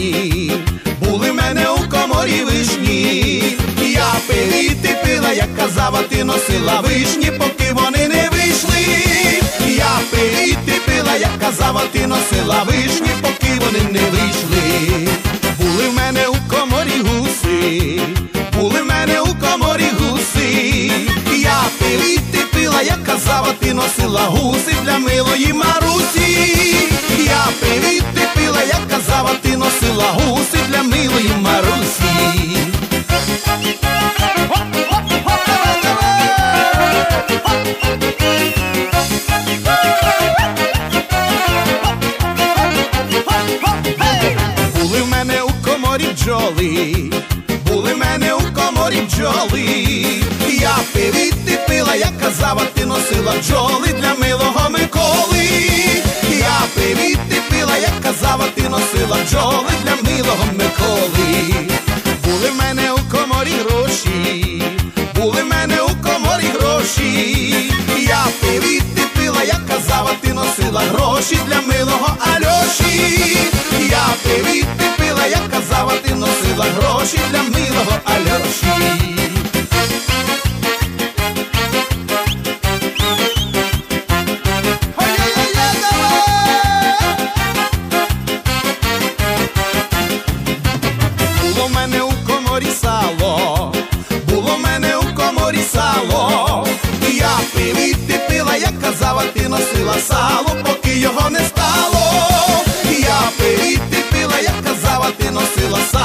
вишні, були в мене у коморі вишні. Я пив і ти пила, як казав, а ти носила вишні, поки вони не вийшли. Я пив і ти пила, як казав, а ти носила вишні, поки вони не вийшли. Були в мене у коморі гуси, були в мене у коморі гуси. Я пив і ти пила, як казав, а ти носила гуси для милої Марусі. Я пив і ти пила, як казав, а ти носила гуси для милої Марусі. Були в мене у коморі бджоли, були в мене у коморі бджоли. Я пив і ти пила, як казав, а ти носила бджоли для милого Миколи. Я пив і ти пила, як казав, а ти носила бджоли для милого Миколи. Були в мене у коморі гроші, були в мене у коморі гроші. Я пив і ти пила, як казав, а ти носила гроші для милого Альоші. Я пив і ти пила, як казав, а ти носила гроші для милого Альоші. Було в мене у коморі сало, було в мене у коморі сало. Я пив і ти пила, як казав, а ти носила сало, поки його не стало. Я пив і ти пила, як казав, а ти носила сало.